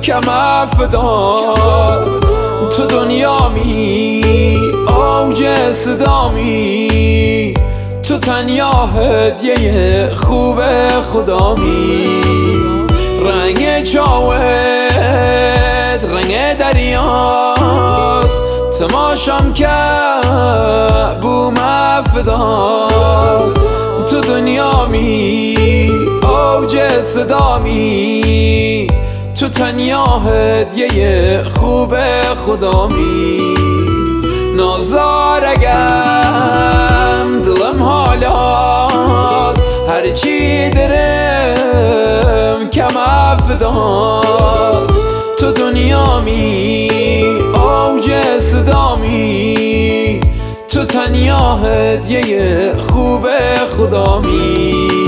کم افدا تو دنیا می اوج صدامی تو تنیا هدیه خوب خدا می رنگ چاوت رنگ دریاست تماشام که بوم افدا تو دنیا می اوج صدامی تو تنیا هدیه خوب خدا می نازارگم دلم حالا هرچی درم کم افدا تو دنیا می اوج صدامی تو تنیا هدیه خوب خدا می